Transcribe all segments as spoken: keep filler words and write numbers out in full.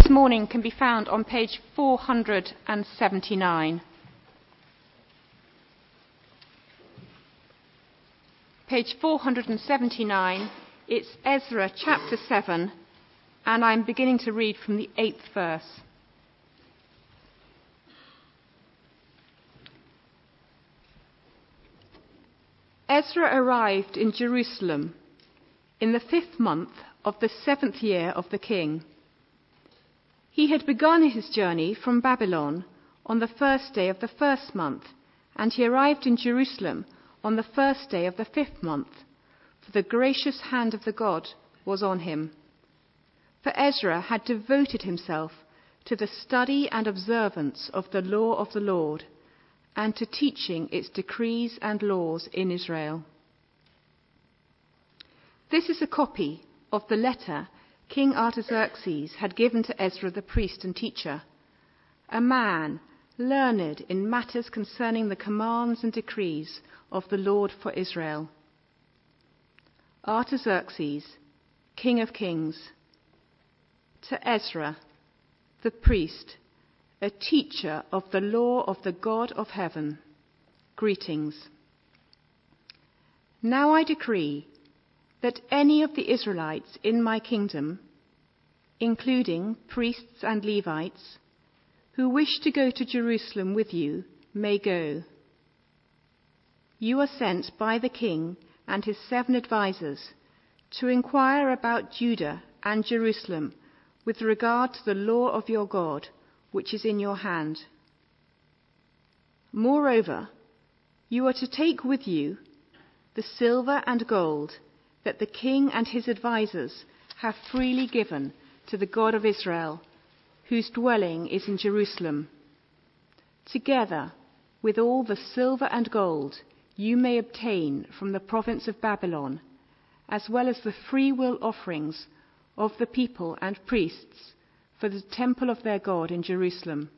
this morning can be found on page four hundred seventy-nine. Page four hundred seventy-nine, it's Ezra chapter seven, and I'm beginning to read from the eighth verse. Ezra arrived in Jerusalem in the fifth month of the seventh year of the king. He had begun his journey from Babylon on the first day of the first month, and he arrived in Jerusalem on the first day of the fifth month, for the gracious hand of the God was on him. For Ezra had devoted himself to the study and observance of the law of the Lord, and to teaching its decrees and laws in Israel. This is a copy of the letter King Artaxerxes had given to Ezra the priest and teacher, a man learned in matters concerning the commands and decrees of the Lord for Israel. Artaxerxes, King of Kings, to Ezra, the priest, a teacher of the law of the God of heaven, greetings. Now I decree that any of the Israelites in my kingdom, including priests and Levites, who wish to go to Jerusalem with you, may go. You are sent by the king and his seven advisers to inquire about Judah and Jerusalem with regard to the law of your God, which is in your hand. Moreover, you are to take with you the silver and gold that the king and his advisers have freely given to the God of Israel, whose dwelling is in Jerusalem, together with all the silver and gold you may obtain from the province of Babylon, as well as the free will offerings of the people and priests for the temple of their God in Jerusalem.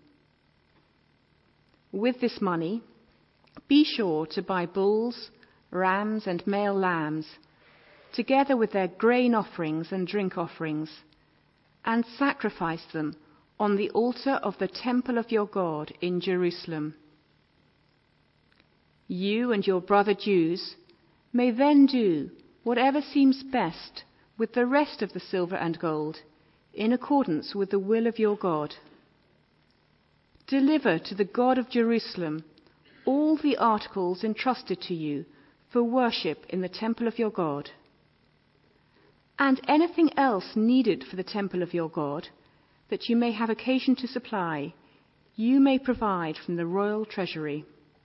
With this money, be sure to buy bulls, rams, and male lambs, together with their grain offerings and drink offerings, and sacrifice them on the altar of the temple of your God in Jerusalem. You and your brother Jews may then do whatever seems best with the rest of the silver and gold, in accordance with the will of your God. Deliver to the God of Jerusalem all the articles entrusted to you for worship in the temple of your God. And anything else needed for the temple of your God that you may have occasion to supply, you may provide from the royal treasury.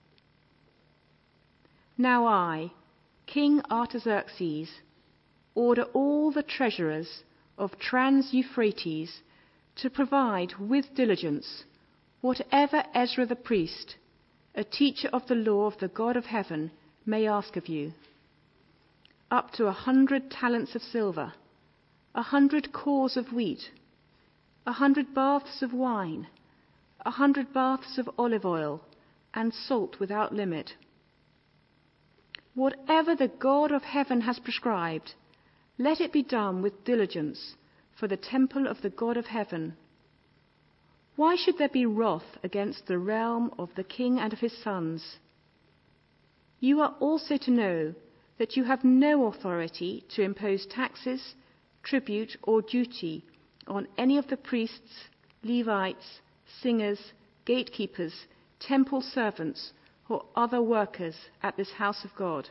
Now I, King Artaxerxes, order all the treasurers of Trans-Euphrates to provide with diligence whatever Ezra the priest, a teacher of the law of the God of heaven, may ask of you. Up to a hundred talents of silver, a hundred cors of wheat, a hundred baths of wine, a hundred baths of olive oil, and salt without limit. Whatever the God of heaven has prescribed, let it be done with diligence for the temple of the God of heaven. Why should there be wrath against the realm of the king and of his sons? You are also to know that you have no authority to impose taxes, tribute, or duty on any of the priests, Levites, singers, gatekeepers, temple servants, or other workers at this house of God.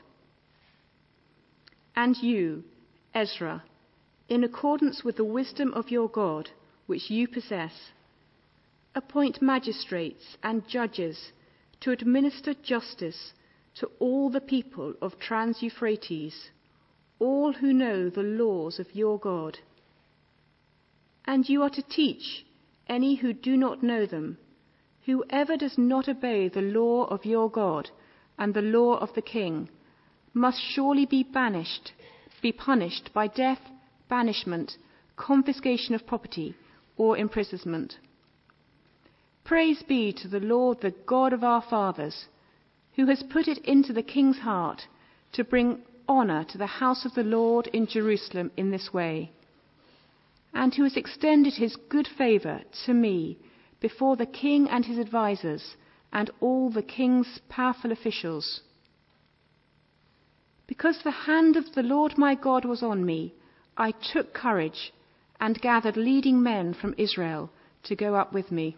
And you, Ezra, in accordance with the wisdom of your God, which you possess, appoint magistrates and judges to administer justice to all the people of Trans-Euphrates, all who know the laws of your God. And you are to teach any who do not know them. Whoever does not obey the law of your God and the law of the king must surely be banished, be punished by death, banishment, confiscation of property, or imprisonment. Praise be to the Lord, the God of our fathers, who has put it into the king's heart to bring honor to the house of the Lord in Jerusalem in this way. and who has extended his good favour to me before the king and his advisers and all the king's powerful officials. Because the hand of the Lord my God was on me, I took courage and gathered leading men from Israel to go up with me.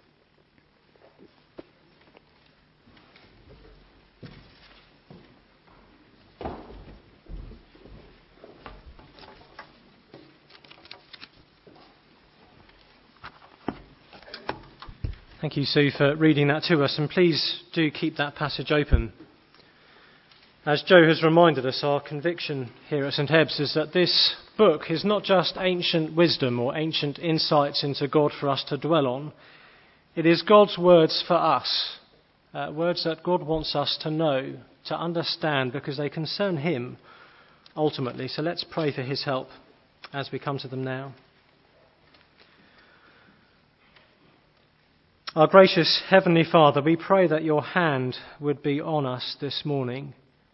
Thank you, Sue, for reading that to us, and please do keep that passage open. As Joe has reminded us, our conviction here at St Hebs is that this book is not just ancient wisdom or ancient insights into God for us to dwell on. It is God's words for us, uh, words that God wants us to know, to understand, because they concern him ultimately. So let's pray for his help as we come to them now. Our gracious Heavenly Father, we pray that your hand would be on us this morning.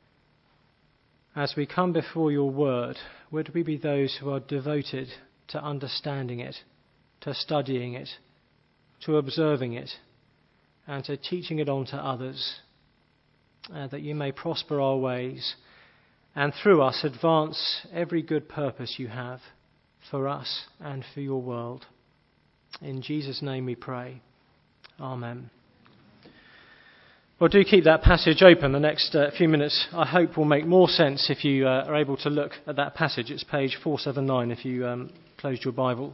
As we come before your word, would we be those who are devoted to understanding it, to studying it, to observing it, and to teaching it on to others, uh, that you may prosper our ways, and through us advance every good purpose you have for us and for your world. In Jesus' name we pray. Amen. Well, do keep that passage open. The next uh, few minutes, I hope, will make more sense if you uh, are able to look at that passage. It's page four seventy-nine if you um, closed your Bible.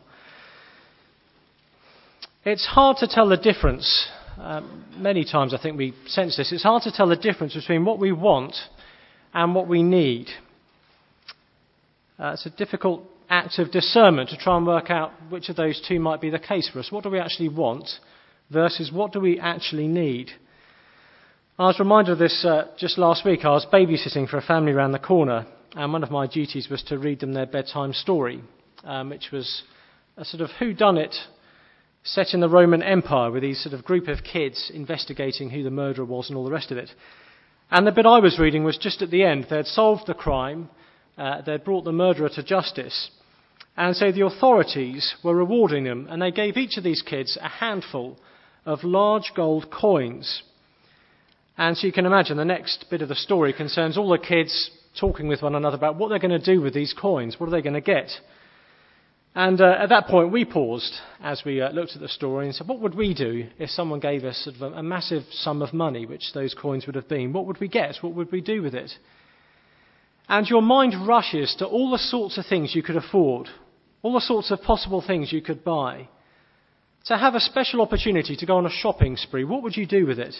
It's hard to tell the difference. Um, many times I think we sense this. It's hard to tell the difference between what we want and what we need. Uh, it's a difficult act of discernment to try and work out which of those two might be the case for us. What do we actually want versus what do we actually need? I was reminded of this uh, just last week. I was babysitting for a family around the corner, and one of my duties was to read them their bedtime story, um, which was a sort of whodunit set in the Roman Empire with these sort of group of kids investigating who the murderer was and all the rest of it. And the bit I was reading was just at the end. They'd solved the crime, uh, they'd brought the murderer to justice, and so the authorities were rewarding them, and they gave each of these kids a handful of large gold coins. And so you can imagine the next bit of the story concerns all the kids talking with one another about what they're going to do with these coins. What are they going to get? And uh, at that point we paused as we uh, looked at the story and said, what would we do if someone gave us sort of a, a massive sum of money, which those coins would have been? What would we get? What would we do with it? And your mind rushes to all the sorts of things you could afford, all the sorts of possible things you could buy. To have a special opportunity to go on a shopping spree, what would you do with it?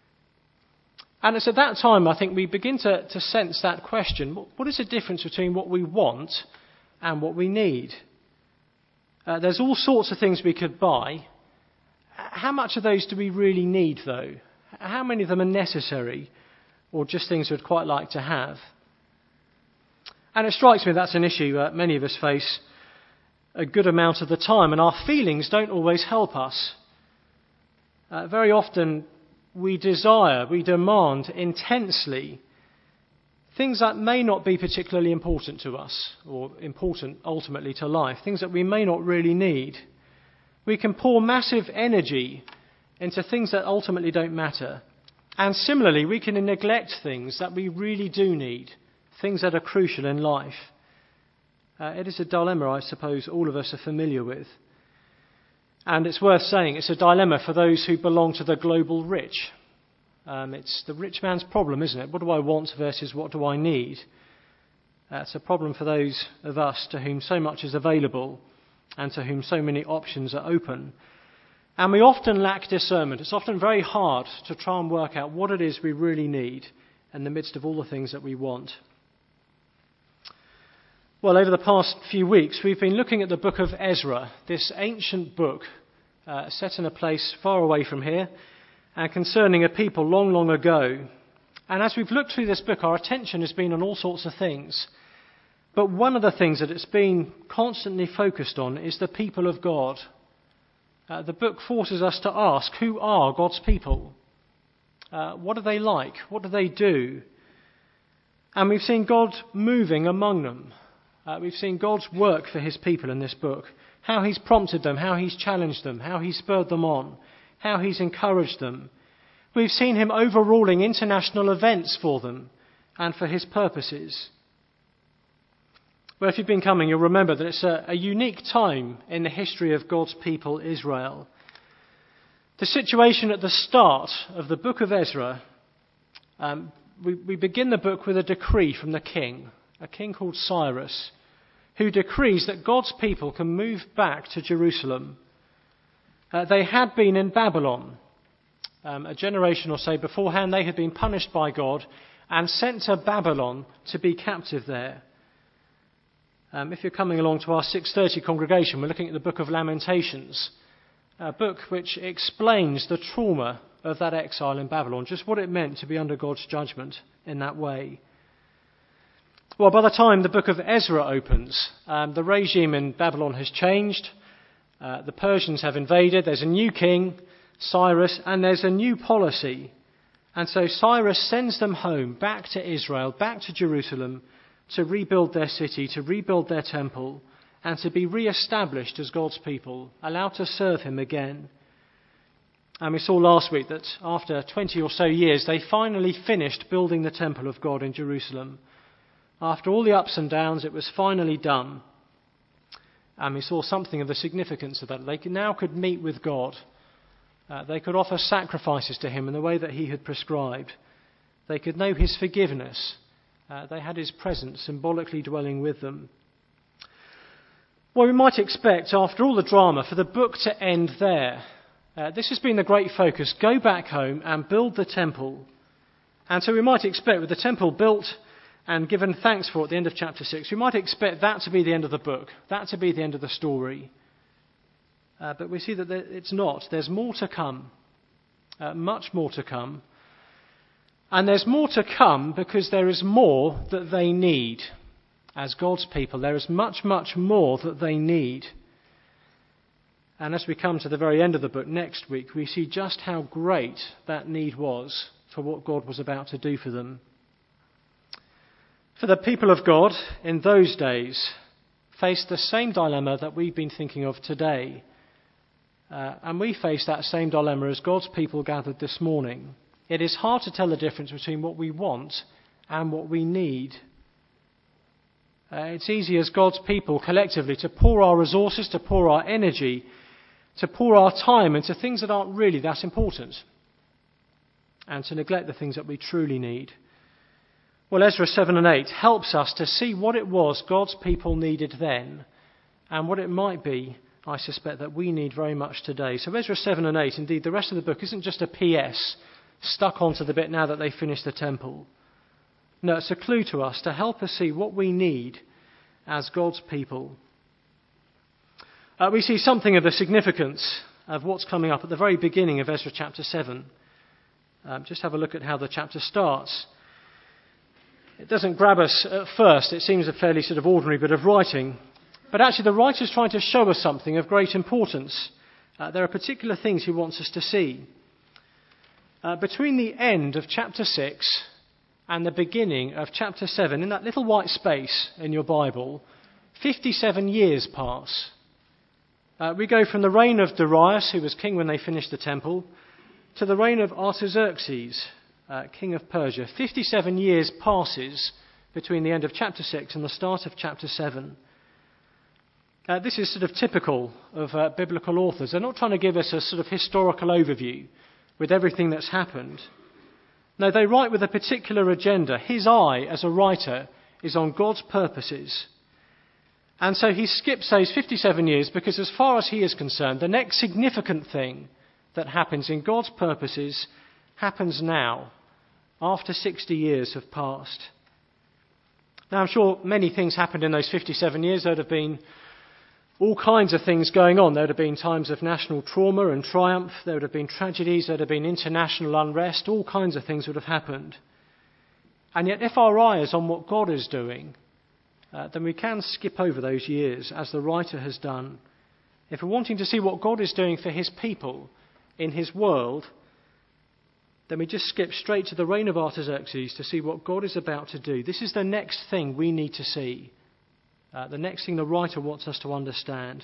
And it's at that time, I think, we begin to, to sense that question. What is the difference between what we want and what we need? Uh, there's all sorts of things we could buy. How much of those do we really need, though? How many of them are necessary or just things we'd quite like to have? And it strikes me that's an issue uh, many of us face a good amount of the time, and our feelings don't always help us. Uh, very often we desire, we demand intensely things that may not be particularly important to us, or important ultimately to life, things that we may not really need. We can pour massive energy into things that ultimately don't matter. And similarly, we can neglect things that we really do need, things that are crucial in life. Uh, it is a dilemma, I suppose, all of us are familiar with. And it's worth saying it's a dilemma for those who belong to the global rich. Um, it's the rich man's problem, isn't it? What do I want versus what do I need? Uh, it's a problem for those of us to whom so much is available and to whom so many options are open. And we often lack discernment. It's often very hard to try and work out what it is we really need in the midst of all the things that we want. Well, over the past few weeks, we've been looking at the book of Ezra, this ancient book uh, set in a place far away from here and concerning a people long, long ago. And as we've looked through this book, our attention has been on all sorts of things. But one of the things that it's been constantly focused on is the people of God. Uh, the book forces us to ask, who are God's people? Uh, what are they like? What do they do? And we've seen God moving among them. Uh, we've seen God's work for his people in this book, how he's prompted them, how he's challenged them, how he's spurred them on, how he's encouraged them. We've seen him overruling international events for them and for his purposes. Well, if you've been coming, you'll remember that it's a, a unique time in the history of God's people, Israel. The situation at the start of the book of Ezra, um, we, we begin the book with a decree from the king, a king called Cyrus, who decrees that God's people can move back to Jerusalem. Uh, they had been in Babylon. Um, a generation or so beforehand, they had been punished by God and sent to Babylon to be captive there. Um, if you're coming along to our six thirty congregation, we're looking at the book of Lamentations, a book which explains the trauma of that exile in Babylon, just what it meant to be under God's judgment in that way. Well, by the time the book of Ezra opens, um, the regime in Babylon has changed. Uh, the Persians have invaded. There's a new king, Cyrus, and there's a new policy. And so Cyrus sends them home, back to Israel, back to Jerusalem, to rebuild their city, to rebuild their temple, and to be re-established as God's people, allowed to serve him again. And we saw last week that after twenty or so years, they finally finished building the temple of God in Jerusalem. After all the ups and downs, it was finally done. And we saw something of the significance of that. They now could meet with God. Uh, they could offer sacrifices to him in the way that he had prescribed. They could know his forgiveness. Uh, they had his presence symbolically dwelling with them. Well, we might expect, after all the drama, for the book to end there. Uh, this has been the great focus. Go back home and build the temple. And so we might expect, with the temple built and given thanks for at the end of chapter six, we might expect that to be the end of the book, that to be the end of the story. Uh, but we see that it's not. There's more to come, uh, much more to come. And there's more to come because there is more that they need. As God's people, there is much, much more that they need. And as we come to the very end of the book next week, we see just how great that need was for what God was about to do for them. For the people of God in those days faced the same dilemma that we've been thinking of today. Uh, and we face that same dilemma as God's people gathered this morning. It is hard to tell the difference between what we want and what we need. Uh, it's easy as God's people collectively to pour our resources, to pour our energy, to pour our time into things that aren't really that important, and to neglect the things that we truly need. Well, Ezra seven and eight helps us to see what it was God's people needed then, and what it might be, I suspect, that we need very much today. So Ezra seven and eight, indeed, the rest of the book isn't just a P S stuck onto the bit now that they finished the temple. No, it's a clue to us to help us see what we need as God's people. Uh, we see something of the significance of what's coming up at the very beginning of Ezra chapter seven. Um, just have a look at how the chapter starts. It doesn't grab us at first. It seems a fairly sort of ordinary bit of writing. But actually the writer's trying to show us something of great importance. Uh, there are particular things he wants us to see. Uh, between the end of chapter six and the beginning of chapter seven, in that little white space in your Bible, fifty-seven years pass. Uh, we go from the reign of Darius, who was king when they finished the temple, to the reign of Artaxerxes, uh, king of Persia. fifty-seven years passes between the end of chapter six and the start of chapter seven. Uh, this is sort of typical of uh, biblical authors. They're not trying to give us a sort of historical overview with everything that's happened. No, they write with a particular agenda. His eye, as a writer, is on God's purposes. And so he skips those fifty-seven years because, as far as he is concerned, the next significant thing that happens in God's purposes happens now, after sixty years have passed. Now, I'm sure many things happened in those fifty-seven years. There would have been all kinds of things going on. There would have been times of national trauma and triumph. There would have been tragedies. There would have been international unrest. All kinds of things would have happened. And yet, if our eye is on what God is doing, uh, then we can skip over those years, as the writer has done. If we're wanting to see what God is doing for his people in his world, then we just skip straight to the reign of Artaxerxes to see what God is about to do. This is the next thing we need to see. Uh, the next thing the writer wants us to understand.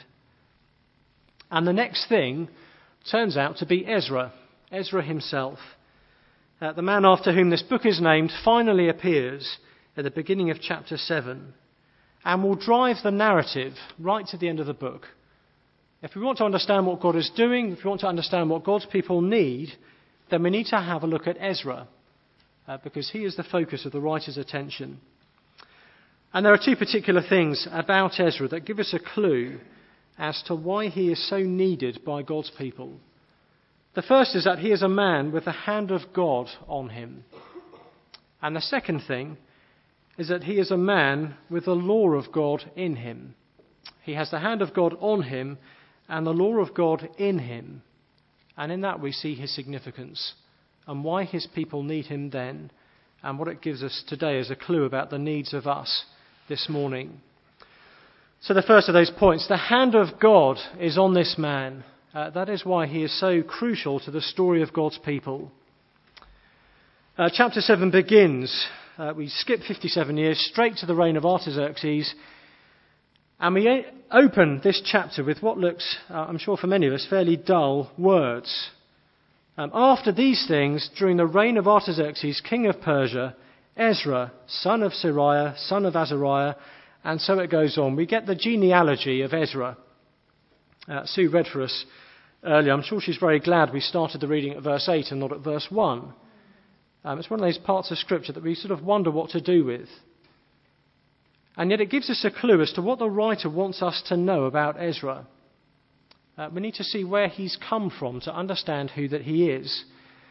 And the next thing turns out to be Ezra, Ezra himself. Uh, the man after whom this book is named finally appears at the beginning of chapter seven and will drive the narrative right to the end of the book. If we want to understand what God is doing, if we want to understand what God's people need, then we need to have a look at Ezra, uh, because he is the focus of the writer's attention. And there are two particular things about Ezra that give us a clue as to why he is so needed by God's people. The first is that he is a man with the hand of God on him. And the second thing is that he is a man with the law of God in him. He has the hand of God on him and the law of God in him. And in that we see his significance and why his people need him then, and what it gives us today as a clue about the needs of us this morning. So the first of those points, the hand of God is on this man. Uh, that is why he is so crucial to the story of God's people. Uh, chapter seven begins, uh, we skip fifty-seven years, straight to the reign of Artaxerxes. And we a- open this chapter with what looks, uh, I'm sure for many of us, fairly dull words. Um, After these things, during the reign of Artaxerxes, king of Persia, Ezra, son of Sariah, son of Azariah, and so it goes on. We get the genealogy of Ezra. Uh, Sue read for us earlier. I'm sure she's very glad we started the reading at verse eight and not at verse one. Um, it's one of those parts of Scripture that we sort of wonder what to do with. And yet it gives us a clue as to what the writer wants us to know about Ezra. Uh, we need to see where he's come from to understand who that he is.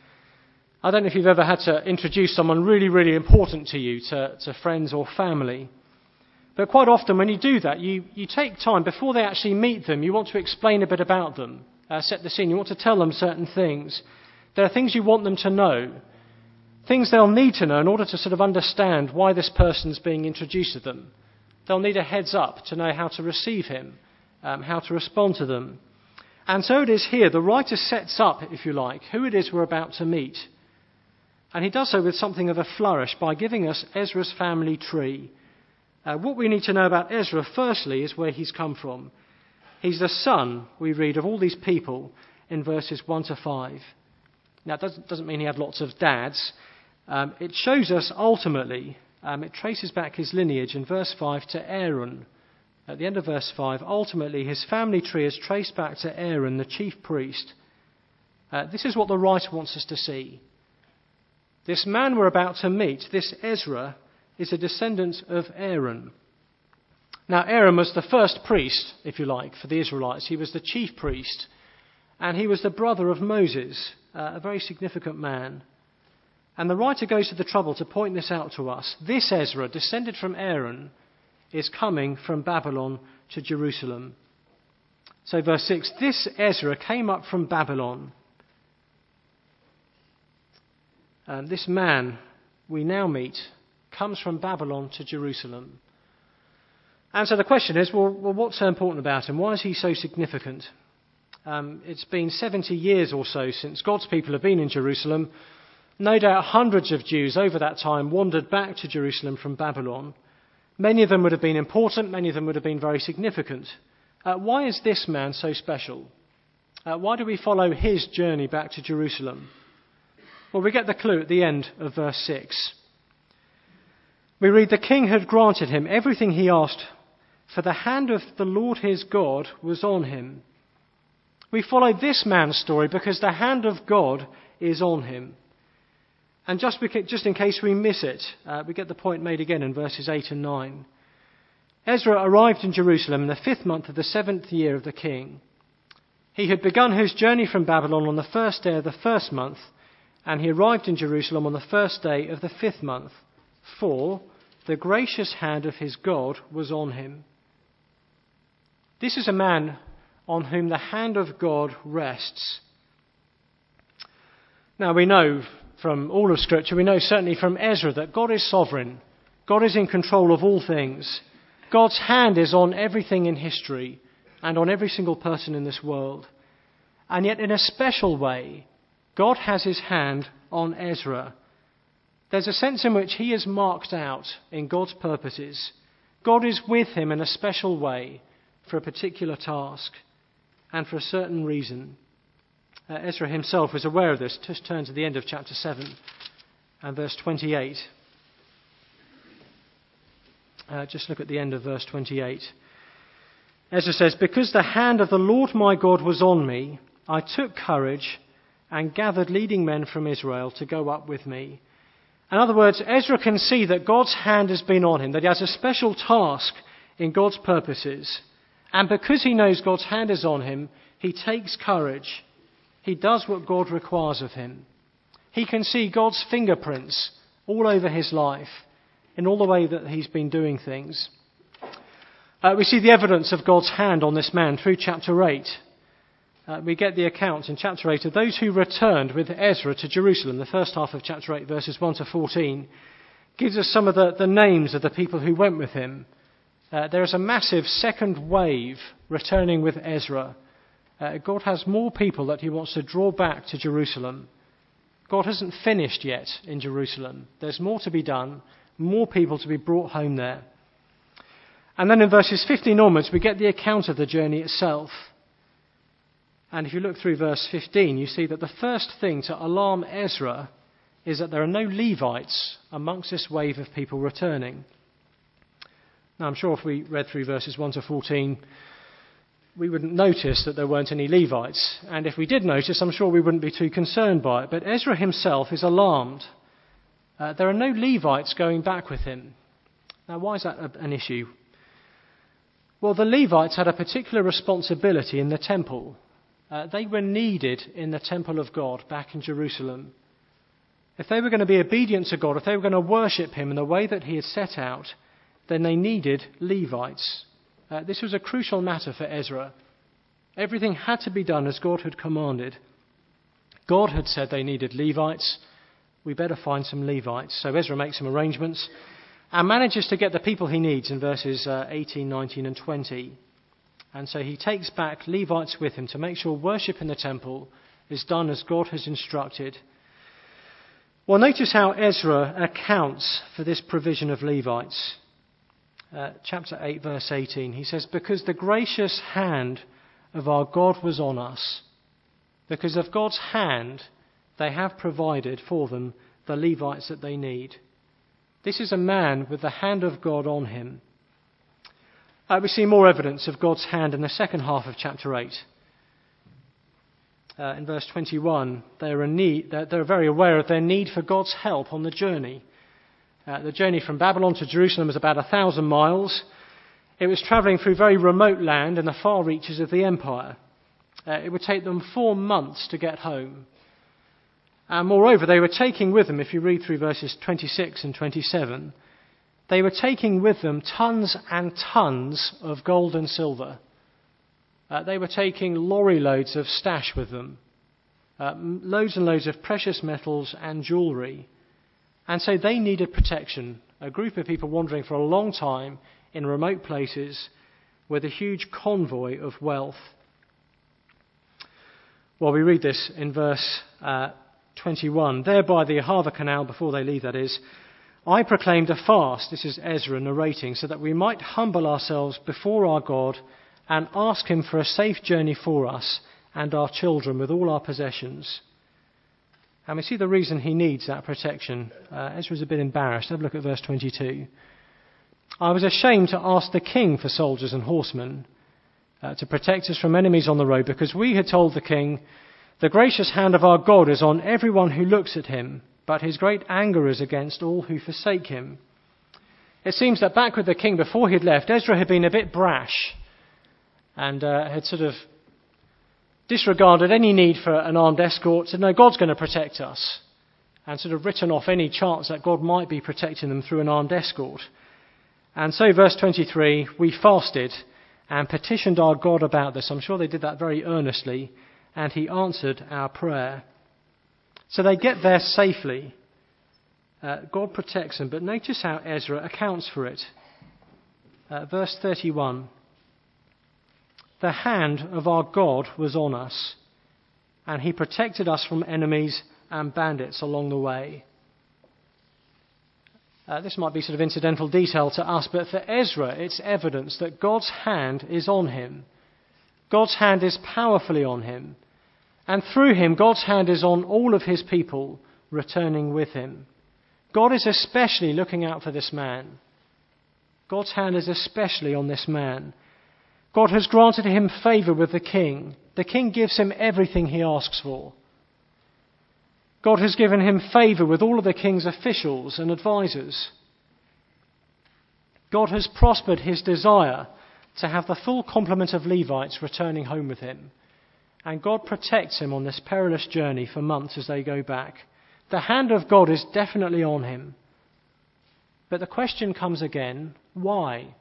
I don't know if you've ever had to introduce someone really, really important to you, to, to friends or family. But quite often when you do that, you, you take time before they actually meet them. You want to explain a bit about them, uh, set the scene. You want to tell them certain things. There are things you want them to know, things they'll need to know in order to sort of understand why this person's being introduced to them. They'll need a heads up to know how to receive him, um, how to respond to them. And so it is here. The writer sets up, if you like, who it is we're about to meet. And he does so with something of a flourish by giving us Ezra's family tree. Uh, what we need to know about Ezra, firstly, is where he's come from. He's the son, we read, of all these people in verses one to five. Now, it doesn't, doesn't mean he had lots of dads. Um, it shows us, ultimately, um, it traces back his lineage in verse five to Aaron. At the end of verse five, ultimately, his family tree is traced back to Aaron, the chief priest. Uh, this is what the writer wants us to see. This man we're about to meet, this Ezra, is a descendant of Aaron. Now, Aaron was the first priest, if you like, for the Israelites. He was the chief priest, and he was the brother of Moses, uh, a very significant man. And the writer goes to the trouble to point this out to us. This Ezra, descended from Aaron, is coming from Babylon to Jerusalem. So verse six, this Ezra came up from Babylon. Um, this man we now meet comes from Babylon to Jerusalem. And so the question is, well, well what's so important about him? Why is he so significant? Um, it's been seventy years or so since God's people have been in Jerusalem. No doubt hundreds of Jews over that time wandered back to Jerusalem from Babylon. Many of them would have been important, many of them would have been very significant. Uh, why is this man so special? Uh, why do we follow his journey back to Jerusalem? Well, we get the clue at the end of verse six. We read, the king had granted him everything he asked, for the hand of the Lord his God was on him. We follow this man's story because the hand of God is on him. And just, beca- just in case we miss it, uh, we get the point made again in verses eight and nine. Ezra arrived in Jerusalem in the fifth month of the seventh year of the king. He had begun his journey from Babylon on the first day of the first month, and he arrived in Jerusalem on the first day of the fifth month. For the gracious hand of his God was on him. This is a man on whom the hand of God rests. Now we know from all of Scripture, we know certainly from Ezra that God is sovereign. God is in control of all things. God's hand is on everything in history and on every single person in this world. And yet in a special way, God has his hand on Ezra. There's a sense in which he is marked out in God's purposes. God is with him in a special way for a particular task and for a certain reason. Uh, Ezra himself was aware of this. Just turn to the end of chapter seven and verse twenty-eight. Uh, just look at the end of verse twenty-eight. Ezra says, "Because the hand of the Lord my God was on me, I took courage and gathered leading men from Israel to go up with me." In other words, Ezra can see that God's hand has been on him, that he has a special task in God's purposes. And because he knows God's hand is on him, he takes courage. He does what God requires of him. He can see God's fingerprints all over his life in all the way that he's been doing things. Uh, we see the evidence of God's hand on this man through chapter eight. Uh, we get the account in chapter eight of those who returned with Ezra to Jerusalem. The first half of chapter eight, verses one to fourteen, gives us some of the, the names of the people who went with him. Uh, there is a massive second wave returning with Ezra. Uh, God has more people that he wants to draw back to Jerusalem. God hasn't finished yet in Jerusalem. There's more to be done, more people to be brought home there. And then in verses fifteen onwards, we get the account of the journey itself. And if you look through verse fifteen, you see that the first thing to alarm Ezra is that there are no Levites amongst this wave of people returning. Now, I'm sure if we read through verses one to fourteen, we wouldn't notice that there weren't any Levites. And if we did notice, I'm sure we wouldn't be too concerned by it. But Ezra himself is alarmed. Uh, there are no Levites going back with him. Now, why is that a, an issue? Well, the Levites had a particular responsibility in the temple. Uh, they were needed in the temple of God back in Jerusalem. If they were going to be obedient to God, if they were going to worship him in the way that he had set out, then they needed Levites. Uh, this was a crucial matter for Ezra. Everything had to be done as God had commanded. God had said they needed Levites. We better find some Levites. So Ezra makes some arrangements and manages to get the people he needs in verses uh, eighteen, nineteen and twenty. And so he takes back Levites with him to make sure worship in the temple is done as God has instructed. Well, notice how Ezra accounts for this provision of Levites. Uh, chapter eight, verse eighteen, he says, "Because the gracious hand of our God was on us." Because of God's hand, they have provided for them the Levites that they need. This is a man with the hand of God on him. Uh, we see more evidence of God's hand in the second half of chapter eight. Uh, in verse twenty-one, they're, in need, they're, they're very aware of their need for God's help on the journey. Uh, the journey from Babylon to Jerusalem was about a thousand miles. It was travelling through very remote land in the far reaches of the empire. Uh, it would take them four months to get home. And moreover, they were taking with them, if you read through verses twenty-six and twenty-seven, they were taking with them tons and tons of gold and silver. Uh, they were taking lorry loads of stash with them, uh, loads and loads of precious metals and jewellery. And so they needed protection. A group of people wandering for a long time in remote places with a huge convoy of wealth. Well, we read this in verse uh, twenty-one. "There by the Ahava Canal," before they leave that is, "I proclaimed a fast," this is Ezra narrating, "so that we might humble ourselves before our God and ask him for a safe journey for us and our children with all our possessions." And we see the reason he needs that protection. Uh, Ezra's a bit embarrassed. Have a look at verse twenty-two. "I was ashamed to ask the king for soldiers and horsemen uh, to protect us from enemies on the road, because we had told the king, 'The gracious hand of our God is on everyone who looks at him, but his great anger is against all who forsake him.'" It seems that back with the king before he'd left, Ezra had been a bit brash and uh, had sort of disregarded any need for an armed escort, said, "No, God's going to protect us," and sort of written off any chance that God might be protecting them through an armed escort. And so, verse twenty-three, "We fasted and petitioned our God about this." I'm sure they did that very earnestly, and he answered our prayer. So they get there safely. Uh, God protects them, but notice how Ezra accounts for it. Uh, verse thirty-one. "The hand of our God was on us, and he protected us from enemies and bandits along the way." Uh, this might be sort of incidental detail to us, but for Ezra, it's evidence that God's hand is on him. God's hand is powerfully on him. And through him, God's hand is on all of his people returning with him. God is especially looking out for this man. God's hand is especially on this man. God has granted him favour with the king. The king gives him everything he asks for. God has given him favour with all of the king's officials and advisors. God has prospered his desire to have the full complement of Levites returning home with him. And God protects him on this perilous journey for months as they go back. The hand of God is definitely on him. But the question comes again, why?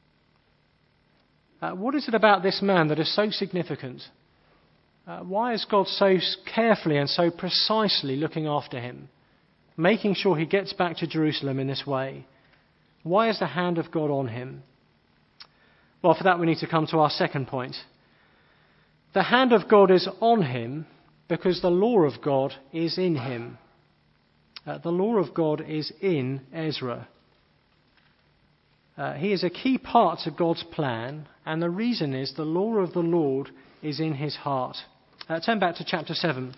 Uh, what is it about this man that is so significant? Uh, why is God so carefully and so precisely looking after him, making sure he gets back to Jerusalem in this way? Why is the hand of God on him? Well, for that we need to come to our second point. The hand of God is on him because the law of God is in him. Uh, the law of God is in Ezra. Uh, he is a key part to God's plan, and the reason is the law of the Lord is in his heart. Uh, turn back to chapter seven.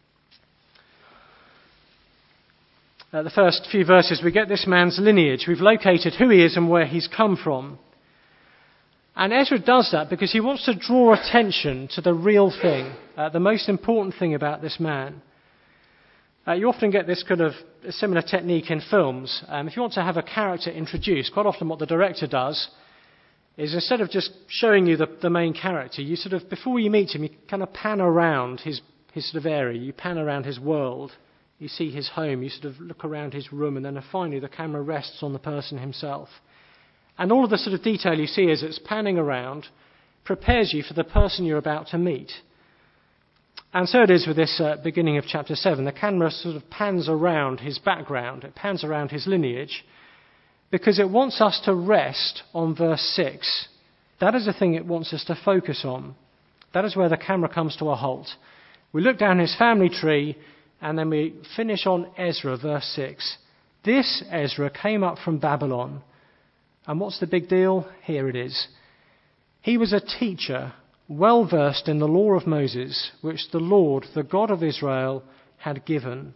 Uh, the first few verses, we get this man's lineage. We've located who he is and where he's come from. And Ezra does that because he wants to draw attention to the real thing, uh, the most important thing about this man. Uh, you often get this kind of a similar technique in films. Um, if you want to have a character introduced, quite often what the director does is instead of just showing you the, the main character, you sort of, before you meet him, you kind of pan around his, his sort of area, you pan around his world, you see his home, you sort of look around his room, and then finally the camera rests on the person himself. And all of the sort of detail you see as it's panning around prepares you for the person you're about to meet. And so it is with this uh, beginning of chapter seven. The camera sort of pans around his background, it pans around his lineage, because it wants us to rest on verse six. That is the thing it wants us to focus on. That is where the camera comes to a halt. We look down his family tree, and then we finish on Ezra, verse six. This Ezra came up from Babylon. And what's the big deal? Here it is. He was a teacher, well versed in the law of Moses, which the Lord, the God of Israel, had given.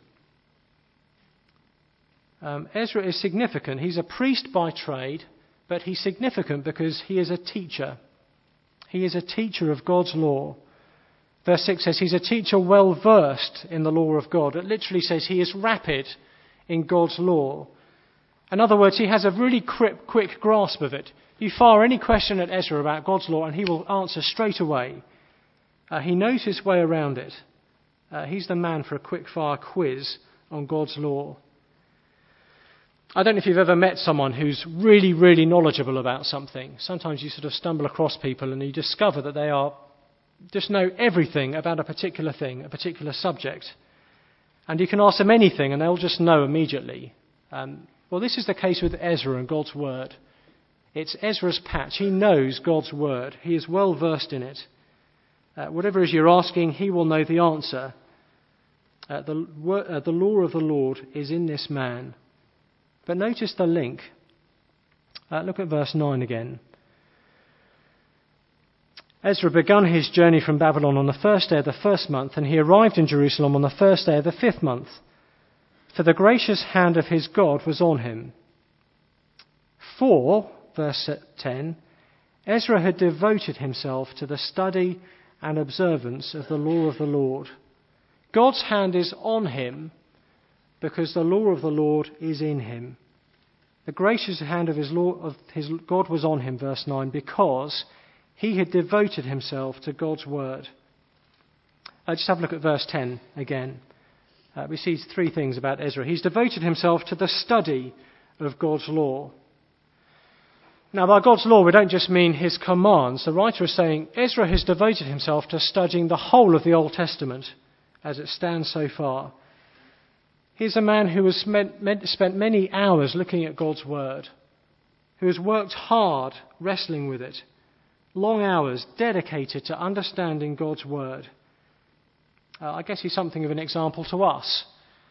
Um, Ezra is significant. He's a priest by trade, but he's significant because he is a teacher. He is a teacher of God's law. Verse six says he's a teacher well versed in the law of God. It literally says he is rapid in God's law. In other words, he has a really quick, quick grasp of it. You fire any question at Ezra about God's law and he will answer straight away. Uh, he knows his way around it. Uh, he's the man for a quick-fire quiz on God's law. I don't know if you've ever met someone who's really, really knowledgeable about something. Sometimes you sort of stumble across people and you discover that they are just know everything about a particular thing, a particular subject. And you can ask them anything and they'll just know immediately. Um, well, this is the case with Ezra and God's word. It's Ezra's patch. He knows God's word. He is well versed in it. Uh, whatever it is you're asking, he will know the answer. Uh, the, uh, the law of the Lord is in this man. But notice the link. Uh, look at verse nine again. Ezra begun his journey from Babylon on the first day of the first month, and he arrived in Jerusalem on the first day of the fifth month. For the gracious hand of his God was on him. For, verse ten, Ezra had devoted himself to the study and observance of the law of the Lord. God's hand is on him because the law of the Lord is in him. The gracious hand of his, law, of his God was on him, verse nine, because he had devoted himself to God's word. Uh, just have a look at verse ten again. Uh, we see three things about Ezra. He's devoted himself to the study of God's law. Now, by God's law, we don't just mean his commands. The writer is saying Ezra has devoted himself to studying the whole of the Old Testament as it stands so far. He's a man who has spent many hours looking at God's word, who has worked hard wrestling with it, long hours dedicated to understanding God's word. Uh, I guess he's something of an example to us.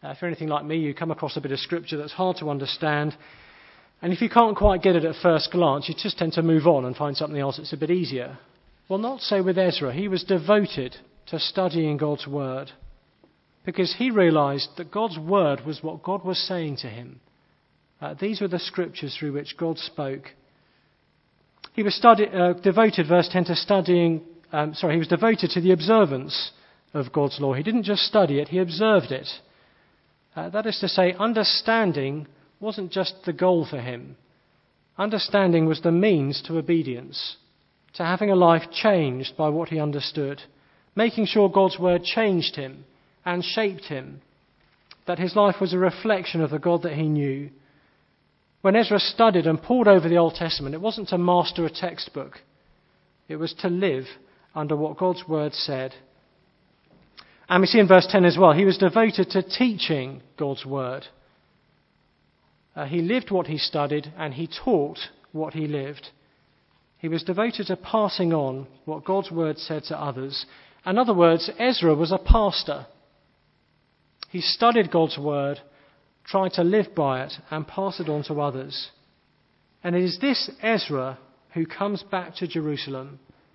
Uh, if you're anything like me, you come across a bit of scripture that's hard to understand, and if you can't quite get it at first glance, you just tend to move on and find something else that's a bit easier. Well, not so with Ezra. He was devoted to studying God's word because he realized that God's word was what God was saying to him. Uh, these were the scriptures through which God spoke. He was study, uh, devoted, verse ten, to studying, um, sorry, he was devoted to the observance of God's law. He didn't just study it, he observed it. Uh, that is to say, understanding wasn't just the goal for him. Understanding was the means to obedience, to having a life changed by what he understood, making sure God's word changed him and shaped him, that his life was a reflection of the God that he knew. When Ezra studied and pored over the Old Testament, it wasn't to master a textbook. It was to live under what God's word said. And we see in verse ten as well, he was devoted to teaching God's word. Uh, he lived what he studied and he taught what he lived. He was devoted to passing on what God's word said to others. In other words, Ezra was a pastor. He studied God's word, tried to live by it and pass it on to others. And it is this Ezra who comes back to Jerusalem.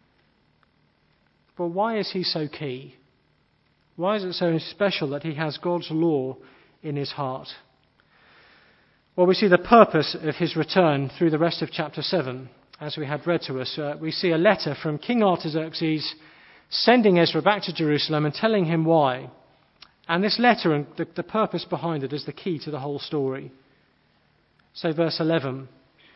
But why is he so key? Why is it so special that he has God's law in his heart? Well, we see the purpose of his return through the rest of chapter seven. As we had read to us, uh, we see a letter from King Artaxerxes sending Ezra back to Jerusalem and telling him why. And this letter and the, the purpose behind it is the key to the whole story. So verse eleven.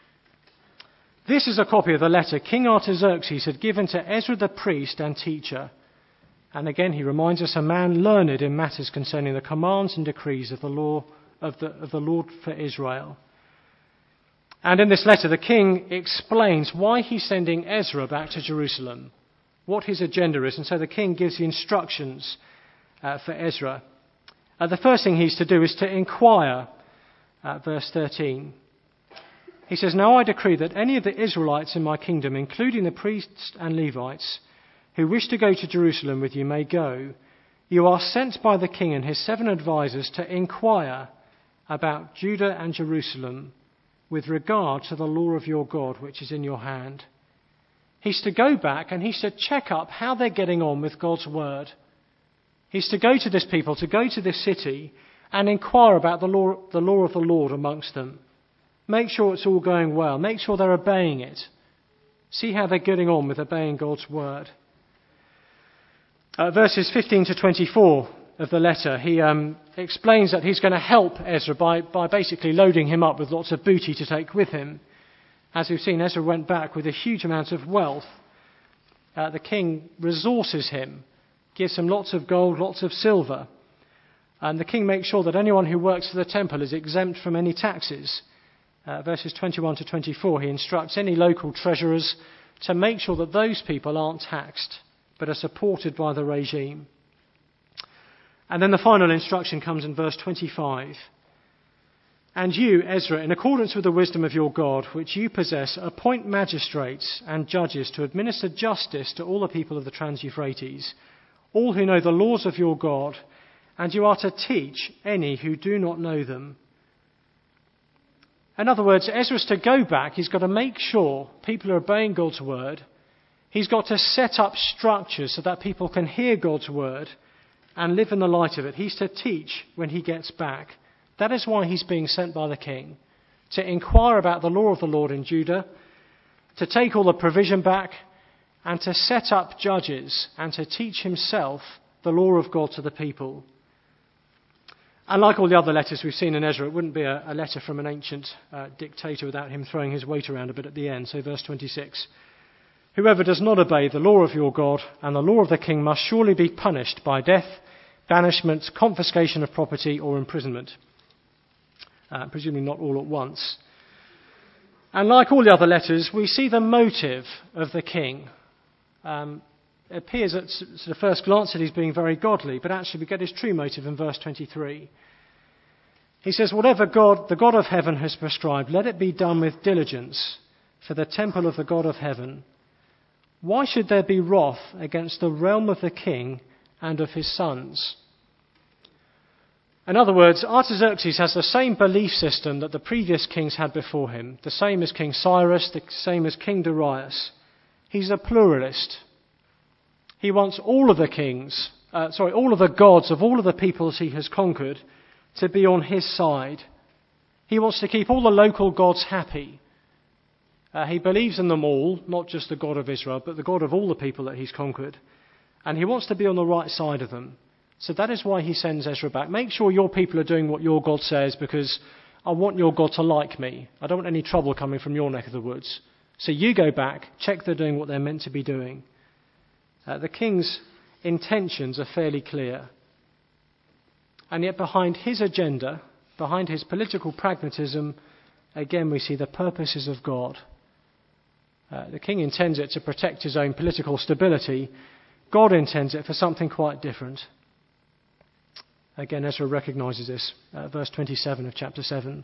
This is a copy of the letter King Artaxerxes had given to Ezra the priest and teacher. And again he reminds us, a man learned in matters concerning the commands and decrees of the law of the, of the Lord for Israel. And in this letter the king explains why he's sending Ezra back to Jerusalem, what his agenda is. And so the king gives the instructions Uh, for Ezra. Uh, the first thing he's to do is to inquire, uh, verse thirteen. He says, "Now I decree that any of the Israelites in my kingdom, including the priests and Levites, who wish to go to Jerusalem with you may go. You are sent by the king and his seven advisers to inquire about Judah and Jerusalem with regard to the law of your God, which is in your hand." He's to go back and he's to check up how they're getting on with God's word. He's to go to this people, to go to this city and inquire about the law, the law of the Lord amongst them. Make sure it's all going well. Make sure they're obeying it. See how they're getting on with obeying God's word. Uh, verses fifteen to twenty-four of the letter, he um, explains that he's going to help Ezra by, by basically loading him up with lots of booty to take with him. As we've seen, Ezra went back with a huge amount of wealth. Uh, the king resources him, gives him lots of gold, lots of silver. And the king makes sure that anyone who works for the temple is exempt from any taxes. Uh, verses twenty-one to twenty-four, he instructs any local treasurers to make sure that those people aren't taxed, but are supported by the regime. And then the final instruction comes in verse twenty-five. "And you, Ezra, in accordance with the wisdom of your God, which you possess, appoint magistrates and judges to administer justice to all the people of the Trans-Euphrates, all who know the laws of your God, and you are to teach any who do not know them." In other words, Ezra's to go back. He's got to make sure people are obeying God's word. He's got to set up structures so that people can hear God's word and live in the light of it. He's to teach when he gets back. That is why he's being sent by the king, to inquire about the law of the Lord in Judah, to take all the provision back, and to set up judges and to teach himself the law of God to the people. And like all the other letters we've seen in Ezra, it wouldn't be a, a letter from an ancient uh, dictator without him throwing his weight around a bit at the end. So verse twenty-six, "Whoever does not obey the law of your God and the law of the king must surely be punished by death, banishment, confiscation of property or imprisonment." Uh, presumably not all at once. And like all the other letters, we see the motive of the king. Um, it appears at sort of first glance that he's being very godly, but actually we get his true motive in verse twenty-three. He says, "Whatever God, the God of heaven has prescribed, let it be done with diligence for the temple of the God of heaven. Why should there be wrath against the realm of the king and of his sons?" In other words, Artaxerxes has the same belief system that the previous kings had before him, the same as King Cyrus, the same as King Darius. He's a pluralist. He wants all of the kings, uh, sorry, all of the gods of all of the peoples he has conquered to be on his side. He wants to keep all the local gods happy. Uh, he believes in them all, not just the God of Israel, but the God of all the people that he's conquered. And he wants to be on the right side of them. So that is why he sends Ezra back. Make sure your people are doing what your God says, because I want your God to like me. I don't want any trouble coming from your neck of the woods. So you go back, check they're doing what they're meant to be doing. Uh, the king's intentions are fairly clear. And yet behind his agenda, behind his political pragmatism, again we see the purposes of God. Uh, the king intends it to protect his own political stability. God intends it for something quite different. Again, Ezra recognises this. Uh, verse twenty-seven of chapter seven.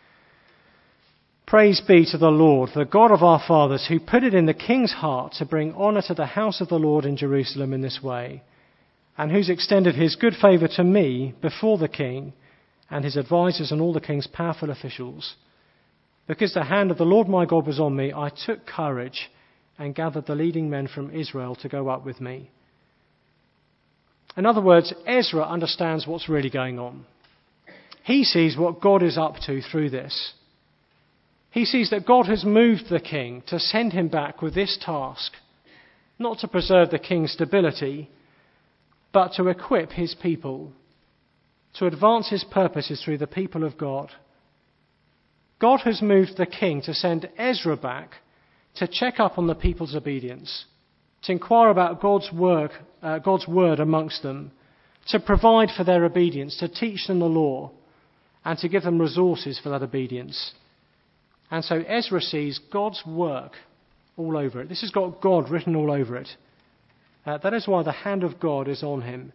Praise be to the Lord, the God of our fathers, who put it in the king's heart to bring honour to the house of the Lord in Jerusalem in this way, and who's extended his good favour to me before the king and his advisers and all the king's powerful officials. Because the hand of the Lord my God was on me, I took courage and gathered the leading men from Israel to go up with me. In other words, Ezra understands what's really going on. He sees what God is up to through this. He sees that God has moved the king to send him back with this task, not to preserve the king's stability, but to equip his people, to advance his purposes through the people of God. God has moved the king to send Ezra back to check up on the people's obedience, to inquire about God's work, uh, God's word amongst them, to provide for their obedience, to teach them the law, and to give them resources for that obedience. And so Ezra sees God's work all over it. This has got God written all over it. Uh, that is why the hand of God is on him.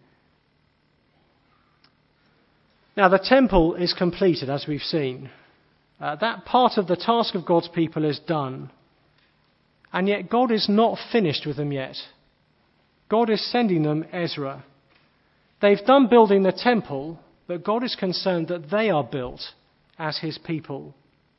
Now the temple is completed, as we've seen. Uh, that part of the task of God's people is done. And yet God is not finished with them yet. God is sending them Ezra. They've done building the temple, but God is concerned that they are built as his people.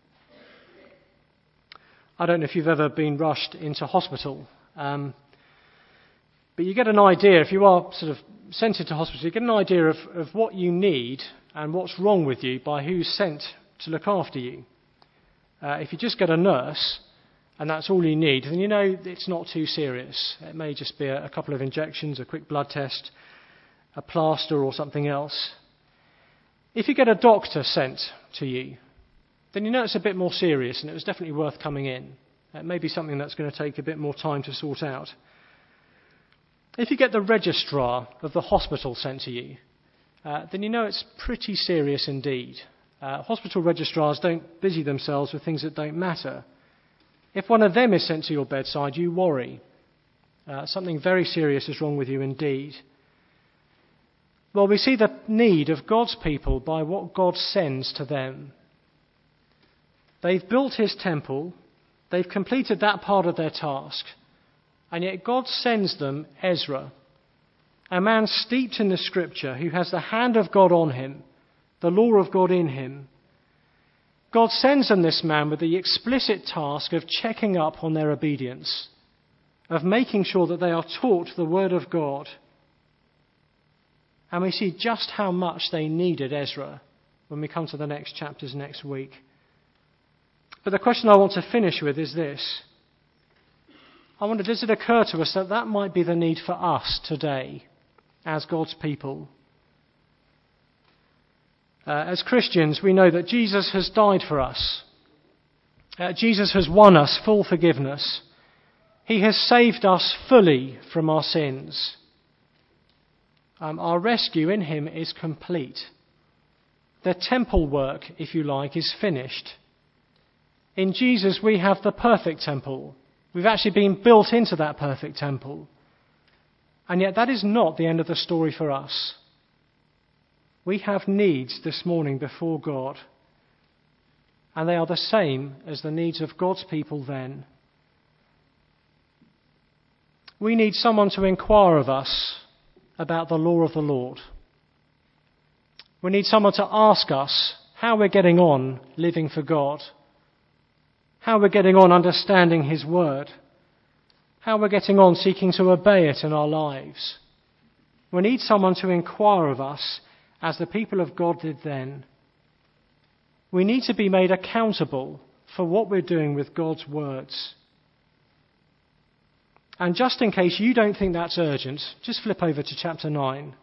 I don't know if you've ever been rushed into hospital, um, but you get an idea, if you are sort of sent into hospital, you get an idea of, of what you need and what's wrong with you by who's sent to look after you. Uh, if you just get a nurse, and that's all you need, then you know it's not too serious. It may just be a, a couple of injections, a quick blood test, a plaster or something else. If you get a doctor sent to you, then you know it's a bit more serious and it was definitely worth coming in. It may be something that's going to take a bit more time to sort out. If you get the registrar of the hospital sent to you, uh, then you know it's pretty serious indeed. Uh, hospital registrars don't busy themselves with things that don't matter. If one of them is sent to your bedside, you worry. Uh, something very serious is wrong with you indeed. Well, we see the need of God's people by what God sends to them. They've built his temple, they've completed that part of their task, and yet God sends them Ezra, a man steeped in the scripture who has the hand of God on him, the law of God in him. God sends them this man with the explicit task of checking up on their obedience, of making sure that they are taught the word of God. And we see just how much they needed Ezra when we come to the next chapters next week. But the question I want to finish with is this. I wonder, does it occur to us that that might be the need for us today as God's people? Uh, as Christians, we know that Jesus has died for us. Uh, Jesus has won us full forgiveness. He has saved us fully from our sins. Um, our rescue in him is complete. The temple work, if you like, is finished. In Jesus, we have the perfect temple. We've actually been built into that perfect temple. And yet that is not the end of the story for us. We have needs this morning before God. And they are the same as the needs of God's people then. We need someone to inquire of us about the law of the Lord. We need someone to ask us how we're getting on living for God, how we're getting on understanding his word, how we're getting on seeking to obey it in our lives. We need someone to inquire of us as the people of God did then. We need to be made accountable for what we're doing with God's words. And just in case you don't think that's urgent, just flip over to chapter nine.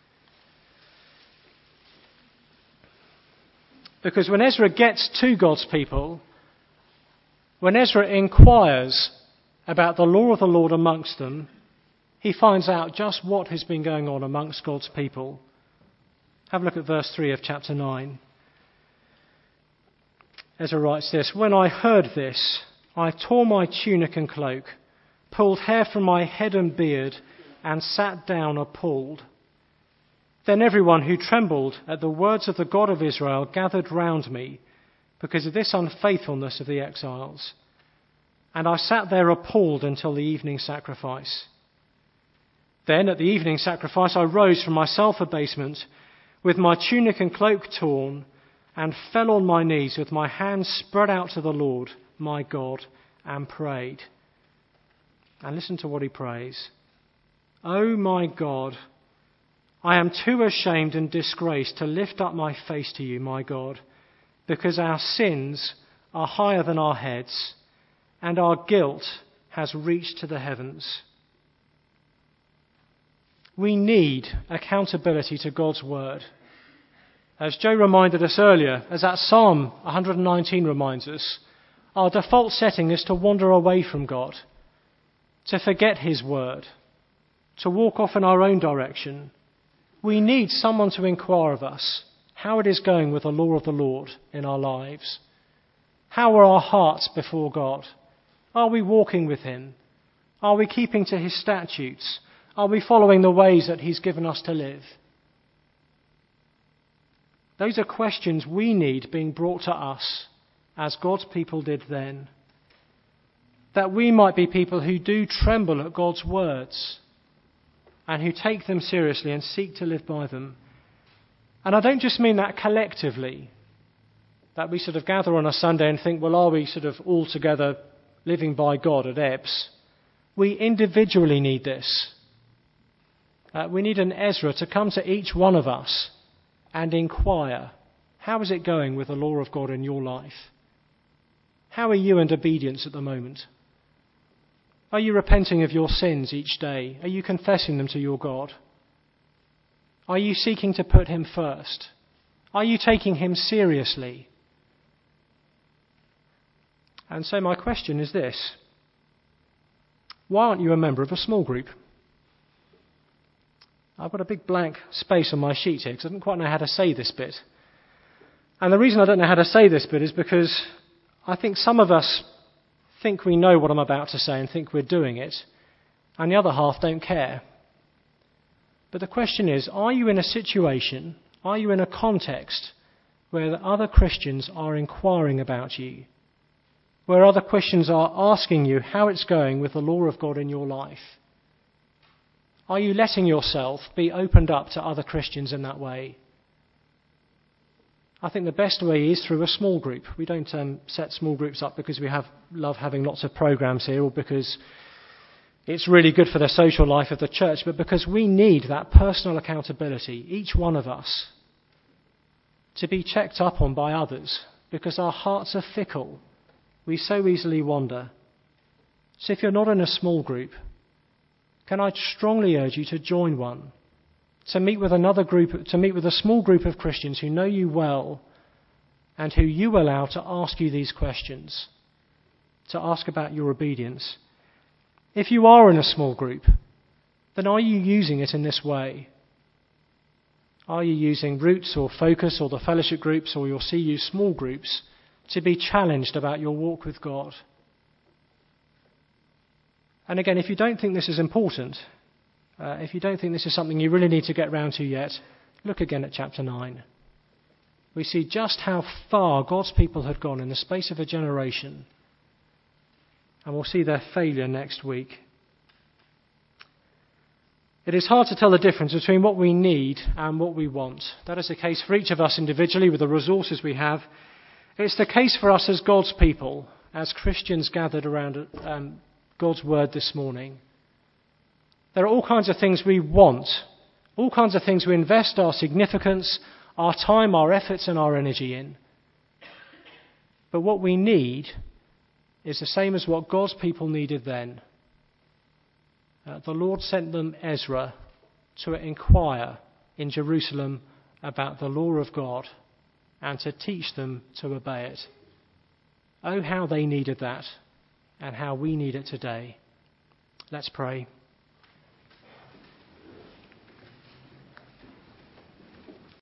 Because when Ezra gets to God's people, when Ezra inquires about the law of the Lord amongst them, he finds out just what has been going on amongst God's people. Have a look at verse three of chapter nine. Ezra writes this, "When I heard this, I tore my tunic and cloak, pulled hair from my head and beard, and sat down appalled. Then everyone who trembled at the words of the God of Israel gathered round me because of this unfaithfulness of the exiles. And I sat there appalled until the evening sacrifice. Then at the evening sacrifice I rose from my self-abasement with my tunic and cloak torn and fell on my knees with my hands spread out to the Lord, my God, and prayed." And listen to what he prays. "Oh my God, I am too ashamed and disgraced to lift up my face to you, my God, because our sins are higher than our heads, and our guilt has reached to the heavens." We need accountability to God's word. As Joe reminded us earlier, as that Psalm one nineteen reminds us, our default setting is to wander away from God, to forget his word, to walk off in our own direction. We need someone to inquire of us how it is going with the law of the Lord in our lives. How are our hearts before God? Are we walking with him? Are we keeping to his statutes? Are we following the ways that he's given us to live? Those are questions we need being brought to us as God's people did then. That we might be people who do tremble at God's words and who take them seriously and seek to live by them. And I don't just mean that collectively, that we sort of gather on a Sunday and think, well, are we sort of all together living by God at Ebbs? We individually need this. Uh, we need an Ezra to come to each one of us and inquire, how is it going with the law of God in your life? How are you in obedience at the moment? Are you repenting of your sins each day? Are you confessing them to your God? Are you seeking to put him first? Are you taking him seriously? And so my question is this: why aren't you a member of a small group? I've got a big blank space on my sheet here because I didn't quite know how to say this bit. And the reason I don't know how to say this bit is because I think some of us think we know what I'm about to say and think we're doing it, and the other half don't care. But the question is, are you in a situation, are you in a context where the other Christians are inquiring about you, where other Christians are asking you how it's going with the law of God in your life? Are you letting yourself be opened up to other Christians in that way? I think the best way is through a small group. We don't um, set small groups up because we have love having lots of programs here or because it's really good for the social life of the church, but because we need that personal accountability, each one of us, to be checked up on by others because our hearts are fickle. We so easily wander. So if you're not in a small group, can I strongly urge you to join one? To meet with another group, to meet with a small group of Christians who know you well and who you allow to ask you these questions, to ask about your obedience. If you are in a small group, then are you using it in this way? Are you using Roots or Focus or the fellowship groups or your C U small groups to be challenged about your walk with God? And again, if you don't think this is important, Uh, if you don't think this is something you really need to get round to yet, look again at chapter nine. We see just how far God's people had gone in the space of a generation. And we'll see their failure next week. It is hard to tell the difference between what we need and what we want. That is the case for each of us individually with the resources we have. It's the case for us as God's people, as Christians gathered around um, God's word this morning. There are all kinds of things we want, all kinds of things we invest our significance, our time, our efforts and our energy in. But what we need is the same as what God's people needed then. Uh, the Lord sent them Ezra to inquire in Jerusalem about the law of God and to teach them to obey it. Oh, how they needed that and how we need it today. Let's pray.